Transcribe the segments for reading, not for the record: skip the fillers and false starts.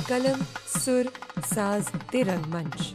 ਕਲਮ, ਸੁਰ, ਸਾਜ਼ ਤੇ ਰੰਗਮੰਚ।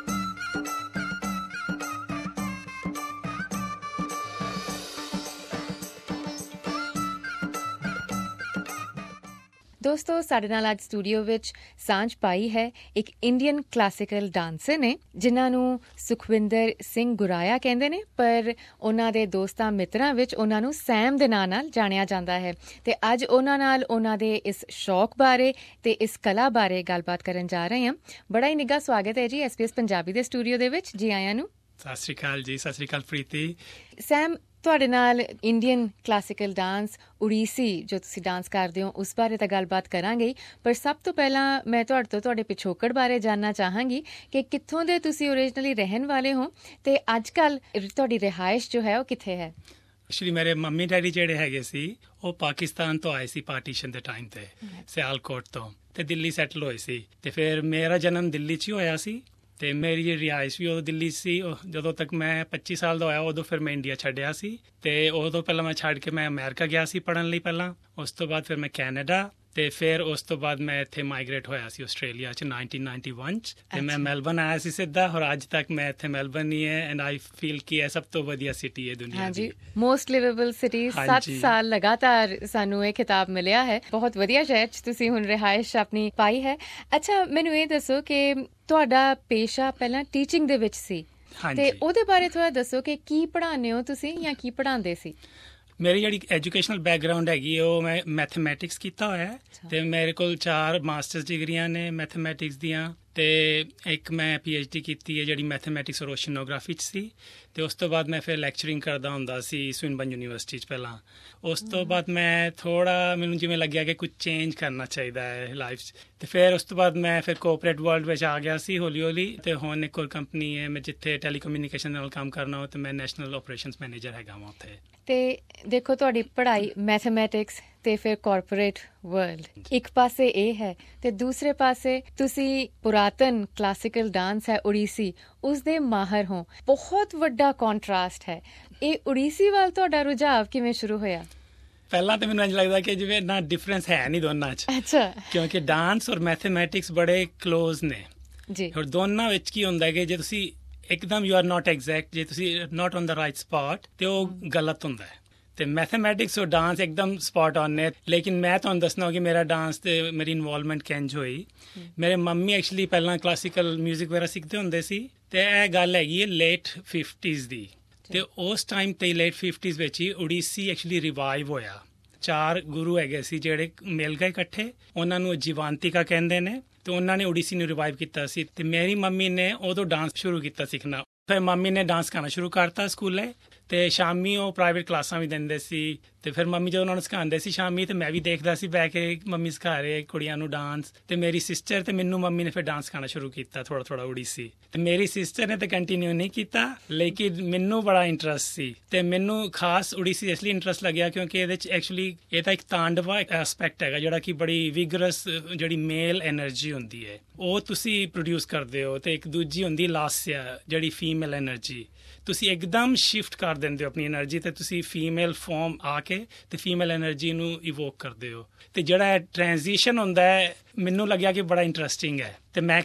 ਦੋਸਤੋ, ਸਾਡੇ ਨਾਲ ਅੱਜ ਸਟੂਡੀਓ ਵਿੱਚ ਸਾਂਝ ਪਾਈ ਹੈ ਇੱਕ ਇੰਡੀਅਨ ਕਲਾਸੀਕਲ ਡਾਂਸਰ ਨੇ ਜਿਨ੍ਹਾਂ ਨੂੰ ਸੁਖਵਿੰਦਰ ਸਿੰਘ ਗੁਰਾਇਆ ਕਹਿੰਦੇ ਨੇ, ਪਰ ਉਹਨਾਂ ਦੇ ਦੋਸਤਾਂ ਮਿੱਤਰਾਂ ਵਿੱਚ ਉਹਨਾਂ ਨੂੰ ਸੈਮ ਦੇ ਨਾਂ ਨਾਲ ਜਾਣਿਆ ਜਾਂਦਾ ਹੈ। ਤੇ ਅੱਜ ਉਹਨਾਂ ਨਾਲ ਉਹਨਾਂ ਦੇ ਇਸ ਸ਼ੌਕ ਬਾਰੇ ਤੇ ਇਸ ਕਲਾ ਬਾਰੇ ਗੱਲਬਾਤ ਕਰਨ ਜਾ ਰਹੇ ਹਾਂ। ਬੜਾ ਹੀ ਨਿੱਘਾ ਸਵਾਗਤ ਹੈ ਜੀ SBS ਪੰਜਾਬੀ ਦੇ ਸਟੂਡੀਓ ਦੇ ਵਿੱਚ। ਜੀ ਆਇਆਂ ਨੂੰ। ਸਤਿ ਸ਼੍ਰੀ ਅਕਾਲ ਜੀ। ਸਤਿ ਸ਼੍ਰੀ ਅਕਾਲ ਪ੍ਰੀਤੀ। ਸੈਮ, ਤੁਹਾਡੇ ਨਾਲ ਇੰਡੀਅਨ ਕਲਾਸੀਕਲ ਡਾਂਸ, ਉੜੀਸੀ ਜੋ ਤੁਸੀਂ ਡਾਂਸ ਕਰਦੇ ਹੋ ਉਸ ਬਾਰੇ ਤਾਂ ਗੱਲਬਾਤ ਕਰਾਂਗੇ, ਪਰ ਸਭ ਤੋਂ ਪਹਿਲਾਂ ਮੈਂ ਤੁਹਾਡੇ ਤੋਂ ਤੁਹਾਡੇ ਪਿਛੋਕੜ ਬਾਰੇ ਜਾਣਨਾ ਚਾਹਾਂਗੀ ਕਿ ਕਿੱਥੋਂ ਦੇ ਤੁਸੀਂ ਓਰੀਜਨਲੀ ਰਹਿਣ ਵਾਲੇ ਹੋ ਤੇ ਅੱਜ ਕੱਲ੍ਹ ਤੁਹਾਡੀ ਰਿਹਾਇਸ਼ ਜੋ ਹੈ ਉਹ ਕਿੱਥੇ ਹੈ? ਐਕਚੁਅਲੀ ਮੇਰੇ ਮੰਮੀ ਡੈਡੀ ਜਿਹੜੇ ਹੈਗੇ ਸੀ ਉਹ ਪਾਕਿਸਤਾਨ ਤੋਂ ਆਏ ਸੀ ਪਾਰਟੀਸ਼ਨ ਦੇ ਟਾਈਮ ਤੇ, ਸਿਆਲਕੋਟ ਤੋਂ, ਤੇ ਦਿੱਲੀ ਸੈਟਲ ਹੋਏ ਸੀ। ਤੇ ਫਿਰ ਮੇਰਾ ਜਨਮ ਦਿੱਲੀ 'ਚ ਹੀ ਹੋਇਆ ਸੀ ਤੇ ਮੇਰੀ ਜਿਹੜੀ ਰਿਹਾਇਸ਼ ਵੀ ਉਦੋਂ ਦਿੱਲੀ ਸੀ। ਜਦੋਂ ਤੱਕ ਮੈਂ 25 ਸਾਲ ਦਾ ਹੋਇਆ ਉਦੋਂ ਫਿਰ ਮੈਂ ਇੰਡੀਆ ਛੱਡਿਆ ਸੀ ਤੇ ਉਦੋਂ ਪਹਿਲਾਂ ਮੈਂ ਛੱਡ ਕੇ ਮੈਂ ਅਮਰੀਕਾ ਗਿਆ ਸੀ ਪੜ੍ਹਨ ਲਈ ਪਹਿਲਾਂ। ਉਸ ਤੋਂ ਬਾਅਦ ਫਿਰ ਮੈਂ ਕੈਨੇਡਾ ਤੇ ਫਿਰ ਉਸ ਤੋਂ ਬਾਅਦ ਮੈਂ ਇੱਥੇ ਮਾਈਗ੍ਰੇਟ ਹੋਇਆ ਸੀ ਆਸਟ੍ਰੇਲੀਆ 'ਚ 1991 'ਚ ਤੇ ਮੈਂ ਮੈਲਬਨ ਆਇਆ ਸੀ ਸਿੱਧਾ, ਔਰ ਅੱਜ ਤੱਕ ਮੈਂ ਇੱਥੇ ਮੈਲਬਨ ਹੀ ਹੈ ਐਂਡ ਆਈ ਫੀਲ ਕਿ ਇਹ ਸਭ ਤੋਂ ਵਧੀਆ ਸਿਟੀ ਹੈ ਦੁਨੀਆ ਦੀ। Most liveable city. 7 ਸਾਲ ਲਗਾਤਾਰ ਸਾਨੂੰ ਇਹ ਖਿਤਾਬ ਮਿਲਿਆ ਹੈ। ਬਹੁਤ ਵਧੀਆ ਸ਼ਹਿਰ 'ਚ ਤੁਸੀਂ ਹੁਣ ਰਿਹਾਇਸ਼ ਆਪਣੀ ਪਾਈ ਹੈ। ਅੱਛਾ, ਮੈਨੂੰ ਇਹ ਦੱਸੋ ਕਿ ਤੁਹਾਡਾ ਪੇਸ਼ਾ ਪਹਿਲਾਂ ਟੀਚਿੰਗ ਦੇ ਵਿੱਚ ਸੀ ਤੇ ਉਹਦੇ ਬਾਰੇ ਥੋੜਾ ਦੱਸੋ ਕਿ ਕੀ ਪੜ੍ਹਾਉਂਦੇ ਹੋ ਤੁਸੀਂ ਜਾਂ ਕੀ ਪੜ੍ਹਾਉਂਦੇ ਸੀ? ਮੇਰੀ ਜਿਹੜੀ ਐਜੂਕੇਸ਼ਨਲ ਬੈਕਗਰਾਊਂਡ ਹੈਗੀ ਉਹ ਮੈਂ ਮੈਥਮੈਟਿਕਸ ਕੀਤਾ ਹੋਇਆ ਤੇ ਮੇਰੇ ਕੋਲ 4 ਮਾਸਟਰਸ ਡਿਗਰੀਆਂ ਨੇ ਮੈਥਮੈਟਿਕਸ ਦੀਆਂ ਤੇ ਇੱਕ ਮੈਂ PhD ਕੀਤੀ ਹੈ ਜਿਹੜੀ ਮੈਥਮੈਟਿਕਸ ਔਰ ਓਸ਼ਨੋਗ੍ਰਾਫੀ 'ਚ ਸੀ। ਤੇ ਉਸ ਤੋਂ ਬਾਅਦ ਮੈਂ ਫਿਰ ਲੈਕਚਰਿੰਗ ਕਰਦਾ ਹੁੰਦਾ ਸੀ ਸਵਿਨਬਰਨ ਯੂਨੀਵਰਸਿਟੀ 'ਚ ਪਹਿਲਾਂ। ਉਸ ਤੋਂ ਬਾਅਦ ਮੈਂ ਥੋੜ੍ਹਾ ਮੈਨੂੰ ਜਿਵੇਂ ਲੱਗਿਆ ਕਿ ਕੁਝ ਚੇਂਜ ਕਰਨਾ ਚਾਹੀਦਾ ਹੈ ਲਾਈਫ 'ਚ, ਤੇ ਫਿਰ ਉਸ ਤੋਂ ਬਾਅਦ ਮੈਂ ਫਿਰ ਕੋਆਪਰੇਟ ਵਰਲਡ ਵਿੱਚ ਆ ਗਿਆ ਸੀ ਹੌਲੀ ਹੌਲੀ। ਤੇ ਹੁਣ ਇੱਕ ਹੋਰ ਕੰਪਨੀ ਹੈ ਮੈਂ ਜਿੱਥੇ ਟੈਲੀਕਮਿਊਨੀਕੇਸ਼ਨ ਨਾਲ ਕੰਮ ਕਰਨਾ ਹੋ ਤੇ ਮੈਂ ਨੈਸ਼ਨਲ ਆਪਰੇਸ਼ਨਸ ਮੈਨੇਜਰ ਹੈਗਾ ਵਾਂ ਉੱਥੇ। ਤੇ ਦੇਖੋ, ਤੁਹਾਡੀ ਪੜ੍ਹਾਈ ਮੈਥਮੈਟਿਕਸ ਤੇ ਫਿਰ ਕਾਰਪੋਰੇਟ ਵਰਲਡ ਇੱਕ ਪਾਸੇ ਇਹ ਹੈ ਤੇ ਦੂਸਰੇ ਪਾਸੇ ਤੁਸੀਂ ਪੁਰਾਤਨ ਕਲਾਸੀਕਲ ਡਾਂਸ ਹੈ ਉੜੀਸੀ, ਉਸਦੇ ਮਾਹਰ ਹੋ। ਬਹੁਤ ਵੱਡਾ ਕੰਟਰਾਸਟ ਹੈ। ਇਹ ਉੜੀਸੀ ਵੱਲ ਤੁਹਾਡਾ ਰੁਝਾਵ ਕਿਵੇਂ ਸ਼ੁਰੂ ਹੋਇਆ? ਪਹਿਲਾਂ ਤਾਂ ਮੈਨੂੰ ਇੰਝ ਲੱਗਦਾ ਕਿ ਜਿਵੇਂ ਇੰਨਾ ਡਿਫਰੈਂਸ ਹੈ ਨਹੀਂ ਦੋਨਾਂ 'ਚ। ਅੱਛਾ। ਕਿਉਂਕਿ ਡਾਂਸ ਔਰ ਮੈਥਮੈਟਿਕਸ ਬੜੇ ਕਲੋਜ਼ ਨੇ ਜੀ। ਔਰ ਦੋਨਾਂ ਵਿੱਚ ਕੀ ਹੁੰਦਾ ਹੈ ਕਿ ਜੇ ਤੁਸੀਂ ਇੱਕਦਮ ਯੂ ਆਰ ਨਾਟ ਐਗਜ਼ੈਕਟ, ਜੇ ਤੁਸੀਂ not on the right spot ਤੇ ਉਹ ਗਲਤ ਹੁੰਦਾ ਹੈ। ਤੇ ਮੈਥਮੈਟਿਕਸ ਔਰ ਡਾਂਸ ਇੱਕਦਮ ਸਪੌਟ ਔਨ ਨੇ। ਲੇਕਿਨ ਮੈਂ ਤੁਹਾਨੂੰ ਦੱਸਣਾ ਕਿ ਮੇਰਾ ਡਾਂਸ ਤੇ ਮੇਰੀ ਇਨਵੋਲਵਮੈਂਟ ਕਿੰਝ ਹੋਈ। ਮੇਰੇ ਮੰਮੀ ਐਕਚੁਅਲੀ ਪਹਿਲਾਂ ਕਲਾਸੀਕਲ ਮਿਊਜ਼ਿਕ ਵਗੈਰਾ ਸਿੱਖਦੇ ਹੁੰਦੇ ਸੀ ਤੇ ਇਹ ਗੱਲ ਹੈਗੀ ਹੈ ਲੇਟ 50s ਦੀ। ਤੇ ਉਸ ਟਾਈਮ ਤੇ ਲੇਟ 50s ਵਿੱਚ ਹੀ ਉੜੀਸੀ ਐਕਚੁਅਲੀ ਰਿਵਾਈਵ ਹੋਇਆ। 4 ਗੁਰੂ ਹੈਗੇ ਸੀ ਜਿਹੜੇ ਮਿਲ ਗਏ ਇਕੱਠੇ, ਉਹਨਾਂ ਨੂੰ ਜੀਵਾਂਤਿਕਾ ਕਹਿੰਦੇ ਨੇ, ਤੇ ਉਹਨਾਂ ਨੇ ਉੜੀਸੀ ਨੂੰ ਰਿਵਾਈਵ ਕੀਤਾ ਸੀ। ਤੇ ਮੇਰੀ ਮੰਮੀ ਨੇ ਉਦੋਂ ਡਾਂਸ ਸ਼ੁਰੂ ਕੀਤਾ ਸਿੱਖਣਾ। ਫਿਰ ਮੰਮੀ ਨੇ ਡਾਂਸ ਕਰਨਾ ਸ਼ੁਰੂ ਕਰਤਾ ਸਕੂਲੇ ਤੇ ਸ਼ਾਮੀ ਉਹ ਪ੍ਰਾਈਵੇਟ ਕਲਾਸਾਂ ਵੀ ਦਿੰਦੇ ਸੀ। ਤੇ ਫਿਰ ਮੰਮੀ ਜਦੋਂ ਉਹਨਾਂ ਨੂੰ ਸਿਖਾਉਂਦੇ ਸੀ ਸ਼ਾਮੀ ਤੇ ਮੈਂ ਵੀ ਦੇਖਦਾ ਸੀ ਬਹਿ ਕੇ ਮੰਮੀ ਸਿਖਾ ਰਹੇ ਕੁੜੀਆਂ ਨੂੰ ਡਾਂਸ। ਤੇ ਮੇਰੀ ਸਿਸਟਰ ਤੇ ਮੈਨੂੰ ਮੰਮੀ ਨੇ ਫਿਰ ਡਾਂਸ ਸਿਖਾਉਣਾ ਸ਼ੁਰੂ ਕੀਤਾ ਥੋੜਾ ਥੋੜਾ ਉੜੀਸੀ। ਤੇ ਮੇਰੀ ਸਿਸਟਰ ਨੇ ਤੇ ਕੰਟੀਨਿਊ ਨਹੀਂ ਕੀਤਾ, ਲੇਕਿਨ ਮੈਨੂੰ ਬੜਾ ਇੰਟਰਸਟ ਸੀ ਤੇ ਮੈਨੂੰ ਖਾਸ ਉੜੀਸੀ ਇਸ ਲਈ ਇੰਟਰਸਟ ਲੱਗਿਆ ਕਿਉਂਕਿ ਇਹਦੇ 'ਚ ਐਕਚੁਅਲੀ ਇਹ ਤਾਂ ਇੱਕ ਤਾਂਡਵਾ ਐਸਪੈਕਟ ਹੈਗਾ ਜਿਹੜਾ ਕਿ ਬੜੀ ਵਿਗਰਸ ਜਿਹੜੀ ਮੇਲ ਐਨਰਜੀ ਹੁੰਦੀ ਹੈ ਉਹ ਤੁਸੀਂ ਪ੍ਰੋਡਿਊਸ ਕਰਦੇ ਹੋ, ਤੇ ਇੱਕ ਦੂਜੀ ਹੁੰਦੀ ਲਾਸਿਆ ਜਿਹੜੀ ਫੀਮੇਲ ਐਨਰਜੀ। ਤੁਸੀਂ ਇੱਕਦਮ ਸ਼ਿਫਟ ਕਰ ਦਿੰਦੇ ਹੋ ਆਪਣੀ ਐਨਰਜੀ ਤੇ ਤੁਸੀਂ ਫੀਮੇਲ ਫਾਰਮ ਆ ਕੇ ਤੇ ਫੀਮੇਲ ਐਨਰਜੀ ਨੂੰ ਇਵੋਕ ਕਰਦੇ ਹੋ। ਤੇ ਜਿਹੜਾ ਟ੍ਰਾਂਜ਼ੀਸ਼ਨ ਹੁੰਦਾ ਹੈ ਮੈਨੂੰ ਲੱਗਿਆ ਕਿ ਬੜਾ ਇੰਟਰਸਟਿੰਗ ਹੈ ਤੇ ਮੈਂ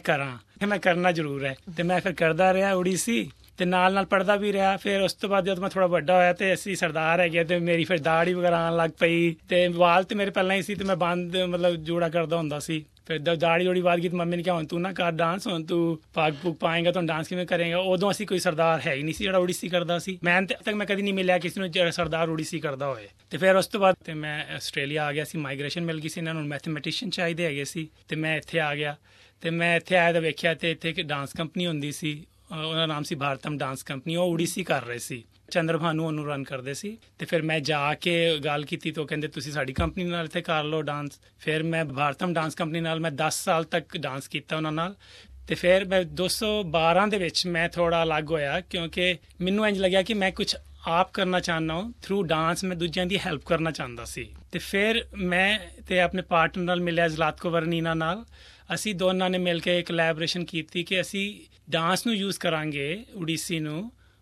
ਕਰਨਾ ਜ਼ਰੂਰ ਹੈ। ਤੇ ਮੈਂ ਫਿਰ ਕਰਦਾ ਰਿਹਾ ਉੜੀਸੀ ਤੇ ਨਾਲ ਨਾਲ ਪੜ੍ਹਦਾ ਵੀ ਰਿਹਾ। ਫਿਰ ਉਸ ਤੋਂ ਬਾਅਦ ਜਦੋਂ ਮੈਂ ਥੋੜਾ ਵੱਡਾ ਹੋਇਆ ਤੇ ਅਸੀਂ ਸਰਦਾਰ ਹੈਗੇ ਤੇ ਮੇਰੀ ਫਿਰ ਦਾੜੀ ਵਗੈਰਾ ਆਉਣ ਲੱਗ ਪਈ ਤੇ ਵਾਲ ਤੇ ਮੇਰੇ ਪਹਿਲਾਂ ਹੀ ਸੀ ਤੇ ਮੈਂ ਬੰਦ ਜੋੜਾ ਕਰਦਾ ਹੁੰਦਾ ਸੀ। ਫਿਰ ਦਾੜੀ ਵੱਧ ਗਈ ਤੇ ਮੰਮੀ ਨੇ ਕਿਹਾ ਹੁਣ ਤੂੰ ਨਾ ਕਰ ਡਾਂਸ, ਹੁਣ ਤੂੰ ਪੱਗ ਪੁੱਗ ਪਾਏਂਗਾ ਤੁਹਾਨੂੰ ਡਾਂਸ ਕਿਵੇਂ ਕਰੇਗਾ। ਉਦੋਂ ਅਸੀਂ ਕੋਈ ਸਰਦਾਰ ਹੈ ਹੀ ਨਹੀਂ ਸੀ ਜਿਹੜਾ ਉੜੀਸੀ ਕਰਦਾ ਸੀ। ਮੈਂ ਤੱਕ ਮੈਂ ਕਦੀ ਨਹੀਂ ਮਿਲਿਆ ਕਿਸੇ ਨੂੰ ਜਿਹੜਾ ਸਰਦਾਰ ਉੜੀਸੀ ਕਰਦਾ ਹੋਏ। ਤੇ ਫਿਰ ਉਸ ਤੋਂ ਬਾਅਦ ਤੇ ਮੈਂ ਆਸਟ੍ਰੇਲੀਆ ਆ ਗਿਆ ਸੀ, ਮਾਈਗ੍ਰੇਸ਼ਨ ਮਿਲ ਗਈ ਸੀ, ਇਹਨਾਂ ਨੂੰ ਮੈਥਮੈਟੀਸ਼ੀਅਨ ਚਾਹੀਦੇ ਹੈਗੇ ਸੀ ਤੇ ਮੈਂ ਇੱਥੇ ਆ ਗਿਆ। ਤੇ ਮੈਂ ਇੱਥੇ ਆਇਆ ਤਾਂ ਵੇਖਿਆ ਤੇ ਇੱਥੇ ਇੱਕ ਡਾਂਸ ਕੰਪਨੀ ਹੁੰਦੀ ਸੀ, ਉਹਦਾ ਨਾਮ ਸੀ ਭਾਰਤਮ ਡਾਂਸ ਕੰਪਨੀ। ਉਹ ਉੜੀਸੀ ਕਰ ਰਹੇ ਸੀ, ਚੰਦਰਭਾਨੂ ਉਹਨੂੰ ਰਨ ਕਰਦੇ ਸੀ। ਤੇ ਫਿਰ ਮੈਂ ਜਾ ਕੇ ਗੱਲ ਕੀਤੀ ਤਾਂ ਉਹ ਕਹਿੰਦੇ ਤੁਸੀਂ ਸਾਡੀ ਕੰਪਨੀ ਨਾਲ ਇੱਥੇ ਕਰ ਲਓ ਡਾਂਸ। ਫਿਰ ਮੈਂ ਭਾਰਤਮ ਡਾਂਸ ਕੰਪਨੀ ਨਾਲ ਮੈਂ 10 ਸਾਲ ਤੱਕ ਡਾਂਸ ਕੀਤਾ ਉਹਨਾਂ ਨਾਲ। ਤੇ ਫਿਰ ਮੈਂ 2012 ਦੇ ਵਿੱਚ ਮੈਂ ਥੋੜਾ ਅਲੱਗ ਹੋਇਆ ਕਿਉਂਕਿ ਮੈਨੂੰ ਇੰਝ ਲੱਗਿਆ ਕਿ ਮੈਂ ਕੁਝ ਆਪ ਕਰਨਾ ਚਾਹੁੰਦਾ ਹਾਂ ਥਰੂ ਡਾਂਸ। ਮੈਂ ਦੂਜਿਆਂ ਦੀ ਹੈਲਪ ਕਰਨਾ ਚਾਹੁੰਦਾ ਸੀ। ਤੇ ਫਿਰ ਮੈਂ ਤੇ ਆਪਣੇ ਪਾਰਟਨਰ ਨਾਲ ਮਿਲਿਆ ਜ਼ਲਾਤਕੋ ਵਰਨੀਨਾ ਨਾਲ। ਅਸੀਂ ਦੋਨਾਂ ਨੇ ਮਿਲ ਕੇ ਕੋਲੈਬੋਰੇਸ਼ਨ ਕੀਤੀ ਕਿ ਅਸੀਂ ਡਾਂਸ ਨੂੰ ਯੂਜ਼ ਕਰਾਂਗੇ ਉੜੀਸੀ ਨੂੰ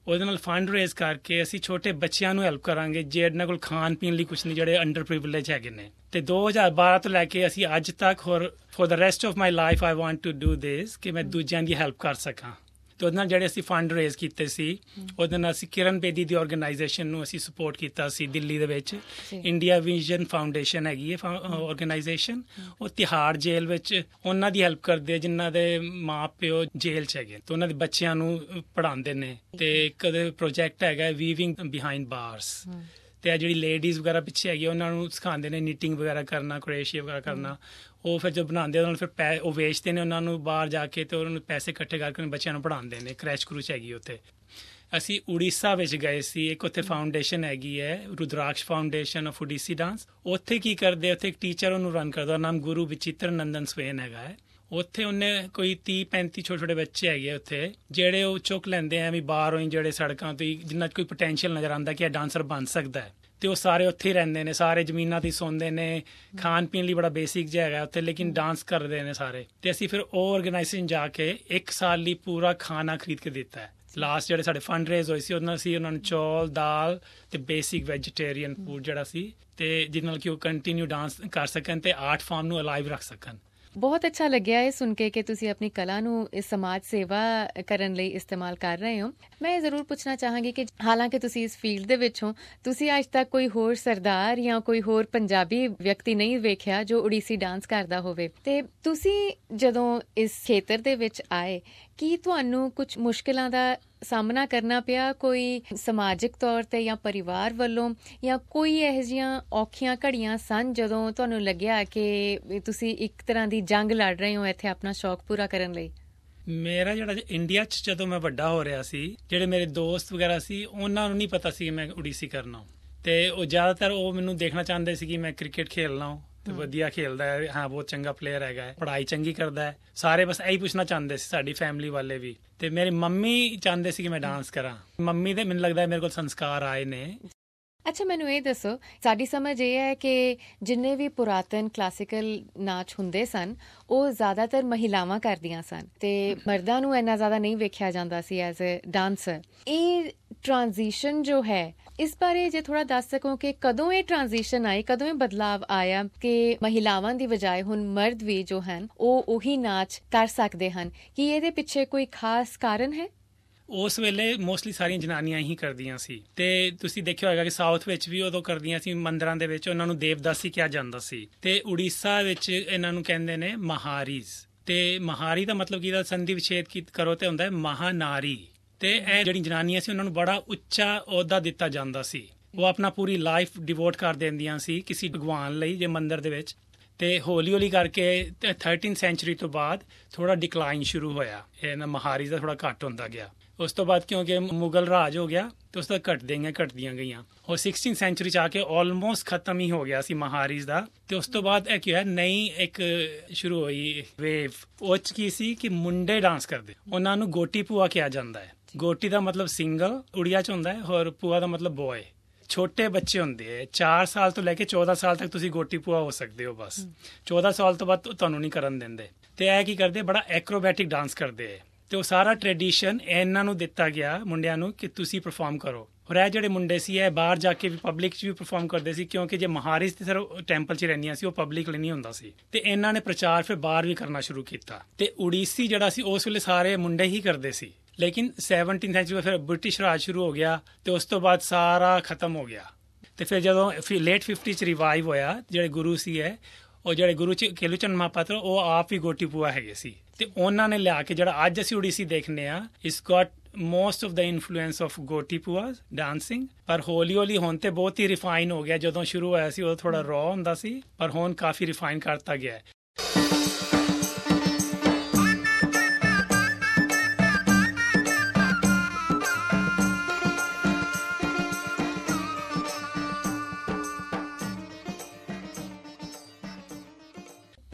ਉਹਦੇ ਨਾਲ ਫੰਡ ਰੇਜ਼ ਕਰਕੇ ਅਸੀਂ ਛੋਟੇ ਬੱਚਿਆਂ ਨੂੰ ਹੈਲਪ ਕਰਾਂਗੇ ਜਿਹਨਾਂ ਕੋਲ ਖਾਣ ਪੀਣ ਲਈ ਕੁਝ ਨਹੀਂ, ਜਿਹੜੇ ਅੰਡਰ ਪ੍ਰਿਵਿਲੇਜ ਹੈਗੇ ਨੇ। ਤੇ 2012 ਤੋਂ ਲੈ ਕੇ ਅਸੀਂ ਅੱਜ ਤੱਕ ਹੋਰ for the rest of my life I want to do this ਕਿ ਮੈਂ ਦੂਜਿਆਂ ਦੀ ਹੈਲਪ ਕਰ ਸਕਾਂ। ਤੇ ਉਹਦੇ ਨਾਲ ਜਿਹੜੇ ਅਸੀਂ ਫੰਡ ਰੇਜ਼ ਕੀਤੇ ਸੀ, ਉਹਦੇ ਨਾਲ ਅਸੀਂ ਕਿਰਨ ਬੇਦੀ ਦੀ ਆਰਗੇਨਾਈਜੇਸ਼ਨ ਨੂੰ ਅਸੀਂ ਸਪੋਰਟ ਕੀਤਾ ਸੀ ਦਿੱਲੀ ਦੇ ਵਿੱਚ। ਇੰਡੀਆ ਵਿਜ਼ਨ ਫਾਊਂਡੇਸ਼ਨ ਹੈਗੀ ਹੈ ਆਰਗੇਨਾਈਜੇਸ਼ਨ, ਉਹ ਤਿਹਾੜ ਜੇਲ੍ਹ ਵਿੱਚ ਉਹਨਾਂ ਦੀ ਹੈਲਪ ਕਰਦੇ ਜਿਨ੍ਹਾਂ ਦੇ ਮਾਂ ਪਿਓ ਜੇਲ੍ਹ 'ਚ ਹੈਗੇ, ਤੇ ਉਹਨਾਂ ਦੇ ਬੱਚਿਆਂ ਨੂੰ ਪੜ੍ਹਾਉਂਦੇ ਨੇ। ਤੇ ਇੱਕ ਪ੍ਰੋਜੈਕਟ ਹੈਗਾ ਵੀਵਿੰਗ ਬਿਹਾਈਂਡ ਬਾਰਸ, ਤੇ ਆ ਜਿਹੜੀ ਲੇਡੀਜ਼ ਵਗੈਰਾ ਪਿੱਛੇ ਹੈਗੀ ਉਹਨਾਂ ਨੂੰ ਸਿਖਾਉਂਦੇ ਨੇ ਨੀਟਿੰਗ ਵਗੈਰਾ ਕਰਨਾ, ਕਰੋਸ਼ੀਆ ਵਗੈਰਾ ਕਰਨਾ। ਉਹ ਫਿਰ ਜੋ ਬਣਾਉਂਦੇ ਉਹਨਾਂ ਨੂੰ ਫਿਰ ਉਹ ਵੇਚਦੇ ਨੇ ਉਹਨਾਂ ਨੂੰ ਬਾਹਰ ਜਾ ਕੇ, ਤੇ ਉਹਨਾਂ ਨੂੰ ਪੈਸੇ ਇਕੱਠੇ ਕਰਕੇ ਬੱਚਿਆਂ ਨੂੰ ਪੜ੍ਹਾਉਂਦੇ ਨੇ। ਕਰੈਚ ਕਰੂਚ ਹੈਗੀ ਉੱਥੇ। ਅਸੀਂ ਉੜੀਸਾ ਵਿੱਚ ਗਏ ਸੀ, ਇੱਕ ਉੱਥੇ ਫਾਊਂਡੇਸ਼ਨ ਹੈਗੀ ਹੈ Rudraksh foundation of Odissi dance. ਉੱਥੇ ਕੀ ਕਰਦੇ, ਉੱਥੇ ਇੱਕ ਟੀਚਰ ਉਹਨੂੰ ਰਨ ਕਰਦਾ, ਨਾਮ ਗੁਰੂ ਵਿਚਿਤਰ ਨੰਦਨ ਸਵੇਨ ਹੈਗਾ ਹੈ। ਉੱਥੇ ਉਹਨੇ ਕੋਈ 30-35 ਛੋਟੇ ਬੱਚੇ ਹੈਗੇ ਉੱਥੇ, ਜਿਹੜੇ ਉਹ ਚੁੱਕ ਲੈਂਦੇ ਆ ਵੀ ਬਾਹਰੋਂ ਹੀ, ਜਿਹੜੇ ਸੜਕਾਂ ਤੋਂ ਜਿੰਨਾ ਕੋਈ ਪੋਟੈਂਸ਼ੀਅਲ ਨਜ਼ਰ ਆਉਂਦਾ ਕਿ ਇਹ ਡਾਂਸਰ ਬਣ ਸਕਦਾ ਹੈ। ਤੇ ਉਹ ਸਾਰੇ ਉੱਥੇ ਹੀ ਰਹਿੰਦੇ ਨੇ, ਸਾਰੇ ਜ਼ਮੀਨਾਂ ਤੇ ਸੌਂਦੇ ਨੇ, ਖਾਣ ਪੀਣ ਲਈ ਬੜਾ ਬੇਸਿਕ ਜਿਹਾ ਹੈਗਾ ਉੱਥੇ, ਲੇਕਿਨ ਡਾਂਸ ਕਰਦੇ ਨੇ ਸਾਰੇ। ਤੇ ਅਸੀਂ ਫਿਰ ਉਹ ਆਰਗੇਨਾਈਜੇਸ਼ਨ ਜਾ ਕੇ 1 ਸਾਲ ਲਈ ਪੂਰਾ ਖਾਣਾ ਖਰੀਦ ਕੇ ਦਿੱਤਾ ਹੈ। ਲਾਸਟ ਜਿਹੜੇ ਸਾਡੇ ਫੰਡ ਰੇਜ਼ ਹੋਏ ਸੀ ਉਹਨਾਂ ਅਸੀਂ ਉਹਨਾਂ ਨੂੰ ਚੌਲ, ਦਾਲ ਤੇ ਬੇਸਿਕ ਵੈਜੀਟੇਰੀਅਨ ਫੂਡ ਜਿਹੜਾ ਸੀ, ਤੇ ਜਿਹਦੇ ਨਾਲ ਕਿ ਉਹ ਕੰਟੀਨਿਊ ਡਾਂਸ ਕਰ ਸਕਣ ਤੇ ਆਰਟ ਫਾਰਮ ਨੂੰ ਅਲਾਈਵ ਰੱਖ ਸਕਣ। ਬਹੁਤ ਅੱਛਾ ਲੱਗਿਆ ਇਹ ਸੁਣ ਕੇ ਕਿ ਤੁਸੀਂ ਆਪਣੀ ਕਲਾ ਨੂੰ ਇਸ ਸਮਾਜ ਸੇਵਾ ਕਰਨ ਲਈ ਇਸਤੇਮਾਲ ਕਰ ਰਹੇ ਹੋ। ਮੈਂ ਜ਼ਰੂਰ ਪੁੱਛਣਾ ਚਾਹਾਂਗੀ ਕਿ ਹਾਲਾਂਕਿ ਤੁਸੀਂ ਇਸ ਫੀਲਡ ਦੇ ਵਿੱਚ ਹੋ, ਤੁਸੀਂ ਅੱਜ ਤੱਕ ਕੋਈ ਹੋਰ ਸਰਦਾਰ ਜਾਂ ਕੋਈ ਹੋਰ ਪੰਜਾਬੀ ਵਿਅਕਤੀ ਨਹੀਂ ਵੇਖਿਆ ਜੋ ਉਡੀਸੀ ਡਾਂਸ ਕਰਦਾ ਹੋਵੇ। ਤੇ ਤੁਸੀਂ ਜਦੋਂ ਇਸ ਖੇਤਰ ਦੇ ਵਿੱਚ ਆਏ, ਕੀ ਤੁਹਾਨੂੰ ਕੁਝ ਮੁਸ਼ਕਿਲਾਂ ਦਾ ਸਾਹਮਣਾ ਕਰਨਾ ਪਿਆ, ਕੋਈ ਸਮਾਜਿਕ ਤੌਰ ਤੇ ਜਾਂ ਪਰਿਵਾਰ ਵੱਲੋਂ, ਜਾਂ ਕੋਈ ਇਹੋ ਜਿਹੀਆਂ ਔਖੀਆਂ ਘੜੀਆਂ ਸਨ ਜਦੋਂ ਤੁਹਾਨੂੰ ਲੱਗਿਆ ਕਿ ਤੁਸੀਂ ਇੱਕ ਤਰ੍ਹਾਂ ਦੀ ਜੰਗ ਲੜ ਰਹੇ ਹੋ ਇੱਥੇ ਆਪਣਾ ਸ਼ੌਕ ਪੂਰਾ ਕਰਨ ਲਈ? ਮੇਰਾ ਜਿਹੜਾ ਇੰਡੀਆ 'ਚ ਜਦੋਂ ਮੈਂ ਵੱਡਾ ਹੋ ਰਿਹਾ ਸੀ, ਜਿਹੜੇ ਮੇਰੇ ਦੋਸਤ ਵਗੈਰਾ ਸੀ, ਉਹਨਾਂ ਨੂੰ ਨਹੀਂ ਪਤਾ ਸੀ ਮੈਂ ਉਡੀਸੀ ਕਰਨਾ। ਤੇ ਉਹ ਜ਼ਿਆਦਾਤਰ ਉਹ ਮੈਨੂੰ ਦੇਖਣਾ ਚਾਹੁੰਦੇ ਸੀ ਕਿ ਮੈਂ ਕ੍ਰਿਕਟ ਖੇਲਣਾ ਤੇ ਵਧੀਆ ਖੇਲਦਾ ਹੈ, ਹਾਂ ਬਹੁਤ ਚੰਗਾ ਪਲੇਅਰ ਹੈਗਾ ਹੈ, ਪੜ੍ਹਾਈ ਚੰਗੀ ਕਰਦਾ ਹੈ, ਸਾਰੇ ਬਸ ਇਹੀ ਪੁੱਛਣਾ ਚਾਹੁੰਦੇ ਸੀ, ਸਾਡੀ ਫੈਮਿਲੀ ਵਾਲੇ ਵੀ। ਤੇ ਮੇਰੀ ਮੰਮੀ ਚਾਹੁੰਦੇ ਸੀ ਕਿ ਮੈਂ ਡਾਂਸ ਕਰਾਂ। ਮੰਮੀ ਦੇ ਮੈਨੂੰ ਲੱਗਦਾ ਮੇਰੇ ਕੋਲ ਸੰਸਕਾਰ ਆਏ ਨੇ। ਅੱਛਾ, ਮੈਨੂੰ ਇਹ ਦੱਸੋ, ਸਾਡੀ ਸਮਝ ਇਹ ਹੈ ਕਿ ਜਿੰਨੇ ਵੀ ਪੁਰਾਤਨ ਕਲਾਸੀਕਲ ਨਾਚ ਹੁੰਦੇ ਸਨ ਉਹ ਜ਼ਿਆਦਾਤਰ ਮਹਿਲਾਵਾਂ ਕਰਦੀਆਂ ਸਨ ਤੇ ਮਰਦਾਂ ਨੂੰ ਇੰਨਾ ਜ਼ਿਆਦਾ ਨਹੀਂ ਵੇਖਿਆ ਜਾਂਦਾ ਸੀ ਐਜ਼ ਅ ਡਾਂਸਰ। ਇਹ ਟ੍ਰਾਂਜ਼ੀਸ਼ਨ ਜੋ ਹੈ, ਇਸ ਬਾਰੇ ਜੇ ਥੋੜਾ ਦੱਸ ਸਕੋ ਕਿ ਕਦੋਂ ਇਹ ਟ੍ਰਾਂਜ਼ੀਸ਼ਨ ਆਈ, ਕਦੋਂ ਇਹ ਬਦਲਾਵ ਆਇਆ ਕਿ ਮਹਿਲਾਵਾਂ ਦੀ ਬਜਾਏ ਹੁਣ ਮਰਦ ਵੀ ਜੋ ਹਨ ਉਹ ਉਹੀ ਨਾਚ ਕਰ ਸਕਦੇ ਹਨ? ਕੀ ਇਹਦੇ ਪਿੱਛੇ ਕੋਈ ਖਾਸ ਕਾਰਨ ਹੈ? ਉਸ ਵੇਲੇ ਮੋਸਟਲੀ ਸਾਰੀਆਂ ਜਨਾਨੀਆਂ ਹੀ ਕਰਦੀਆਂ ਸੀ, ਤੇ ਤੁਸੀਂ ਦੇਖਿਆ ਹੋਏਗਾ ਕਿ ਸਾਊਥ ਵਿੱਚ ਵੀ ਉਦੋਂ ਕਰਦੀਆਂ ਸੀ। ਮੰਦਿਰਾਂ ਦੇ ਵਿੱਚ ਉਹਨਾਂ ਨੂੰ ਦੇਵਦਾਸੀ ਕਿਹਾ ਜਾਂਦਾ ਸੀ, ਤੇ ਉੜੀਸਾ ਵਿੱਚ ਇਹਨਾਂ ਨੂੰ ਕਹਿੰਦੇ ਨੇ ਮਹਾਰੀਜ਼। ਤੇ ਮਹਾਰੀ ਦਾ ਮਤਲਬ ਕੀ, ਸੰਧੀ ਵਿਛੇਦ ਕਰੋ ਤੇ ਹੁੰਦਾ ਹੈ ਮਹਾਨਾਰੀ। ਤੇ ਇਹ ਜਿਹੜੀ ਜਨਾਨੀਆਂ ਸੀ ਉਹਨਾਂ ਨੂੰ ਬੜਾ ਉੱਚਾ ਅਹੁਦਾ ਦਿੱਤਾ ਜਾਂਦਾ ਸੀ। ਉਹ ਆਪਣਾ ਪੂਰੀ ਲਾਈਫ ਡਿਵੋਟ ਕਰ ਦਿੰਦੀਆਂ ਸੀ ਕਿਸੇ ਭਗਵਾਨ ਲਈ ਜੇ ਮੰਦਿਰ ਦੇ ਵਿੱਚ। ਤੇ ਹੌਲੀ ਹੌਲੀ ਕਰਕੇ 13th ਸੈਂਚੁਰੀ ਤੋਂ ਬਾਅਦ ਥੋੜਾ ਡਿਕਲਾਈਨ ਸ਼ੁਰੂ ਹੋਇਆ, ਇਹਨਾਂ ਮਹਾਰੀ ਦਾ ਥੋੜਾ ਘੱਟ ਹੁੰਦਾ ਗਿਆ। ਉਸ ਤੋਂ ਬਾਅਦ ਕਿਉਂਕਿ ਮੁਗਲ ਰਾਜ ਹੋ ਗਿਆ ਤੇ ਉਸ ਤੋਂ ਘਟਦੀਆਂ ਗਈਆਂ। ਔਰ 16th ਸੈਂਚੁਰੀ 'ਚ ਆ ਕੇ ਆਲਮੋਸਟ ਖਤਮ ਹੀ ਹੋ ਗਿਆ ਸੀ ਮਹਾਰੀਜ਼ ਦਾ। ਤੇ ਉਸ ਤੋਂ ਬਾਅਦ ਇਹ ਕੀ ਹੋਇਆ, ਨਈ ਇੱਕ ਸ਼ੁਰੂ ਹੋਈ ਵੇਵ। ਉਹ 'ਚ ਕੀ ਸੀ ਕਿ ਮੁੰਡੇ ਡਾਂਸ ਕਰਦੇ, ਉਹਨਾਂ ਨੂੰ ਗੋਟੀ ਭੂਆ ਕਿਹਾ ਜਾਂਦਾ ਹੈ। ਗੋਟੀ ਦਾ ਮਤਲਬ ਸਿੰਗਲ ਉੜੀਆ 'ਚ ਹੁੰਦਾ ਹੈ, ਔਰ ਭੂਆ ਦਾ ਮਤਲਬ ਬॉय। ਛੋਟੇ ਬੱਚੇ ਹੁੰਦੇ ਹੈ, 4 ਸਾਲ ਤੋਂ ਲੈ ਕੇ 14 ਸਾਲ ਤੱਕ ਤੁਸੀਂ ਗੋਟੀ ਭੂਆ ਹੋ ਸਕਦੇ ਹੋ ਬਸ। 14 ਸਾਲ ਤੋਂ ਬਾਅਦ ਤੁਹਾਨੂੰ ਨਹੀਂ ਕਰਨ ਦਿੰਦੇ। ਤੇ ਇਹ ਕੀ ਕਰਦੇ, ਬੜਾ ਐਕਰੋਬੈਟਿਕ ਡਾਂਸ ਕਰਦੇ ਹੈ। ਤੇ ਉਹ ਸਾਰਾ ਟ੍ਰੈਡੀਸ਼ਨ ਇਹਨਾਂ ਨੂੰ ਦਿੱਤਾ ਗਿਆ ਮੁੰਡਿਆਂ ਨੂੰ ਕਿ ਤੁਸੀਂ ਪਰਫਾਰਮ ਕਰੋ। ਔਰ ਇਹ ਜਿਹੜੇ ਮੁੰਡੇ ਸੀ ਇਹ ਬਾਹਰ ਜਾ ਕੇ ਵੀ ਪਬਲਿਕ 'ਚ ਵੀ ਪਰਫਾਰਮ ਕਰਦੇ ਸੀ, ਕਿਉਂਕਿ ਜੇ ਮਹਾਰੀਜ਼ ਤੇ ਸਿਰਫ ਟੈਂਪਲ 'ਚ ਰਹਿੰਦੀਆਂ ਸੀ, ਉਹ ਪਬਲਿਕ ਲਈ ਨਹੀਂ ਹੁੰਦਾ ਸੀ। ਤੇ ਇਹਨਾਂ ਨੇ ਪ੍ਰਚਾਰ ਫਿਰ ਬਾਹਰ ਵੀ ਕਰਨਾ ਸ਼ੁਰੂ ਕੀਤਾ। ਤੇ ਉੜੀਸੀ ਜਿਹੜਾ ਸੀ ਉਸ ਵੇਲੇ ਸਾਰੇ ਮੁੰਡੇ ਹੀ ਕਰਦੇ ਸੀ, ਲੇਕਿਨ 17th ਸੈਂਚੁਰੀ ਫਿਰ ਬ੍ਰਿਟਿਸ਼ ਰਾਜ ਸ਼ੁਰੂ ਹੋ ਗਿਆ ਤੇ ਉਸ ਤੋਂ ਬਾਅਦ ਸਾਰਾ ਖਤਮ ਹੋ ਗਿਆ। ਤੇ ਫਿਰ ਜਦੋਂ ਲੇਟ 50 'ਚ ਰਿਵਾਈਵ ਹੋਇਆ, ਜਿਹੜੇ ਗੁਰੂ ਸੀ ਉਹ ਜਿਹੜੇ ਗੁਰੂ ਕੇਲੂਚੰਦ ਮਹਾਪਾਤਰ, ਉਹ ਆਪ ਹੀ ਗੋਟੀ ਭੂਆ ਹੈਗੇ ਸੀ। ਤੇ ਉਹਨਾਂ ਨੇ ਲਿਆ ਕੇ ਜਿਹੜਾ ਅੱਜ ਅਸੀਂ ਉੜੀਸੀ ਦੇਖਨੇ ਆ, is got most of the influence of Gotipua dancing. ਪਰ ਹੌਲੀ ਹੌਲੀ ਹੁਣ ਤੇ ਬਹੁਤ ਹੀ ਰਿਫਾਈਨ ਹੋ ਗਿਆ। ਜਦੋਂ ਸ਼ੁਰੂ ਹੋਇਆ ਸੀ ਉਦੋਂ ਥੋੜਾ ਰॉ ਹੁੰਦਾ ਸੀ, ਪਰ ਹੁਣ ਕਾਫੀ ਰਿਫਾਈਨ ਕਰਤਾ ਗਿਆ ਹੈ।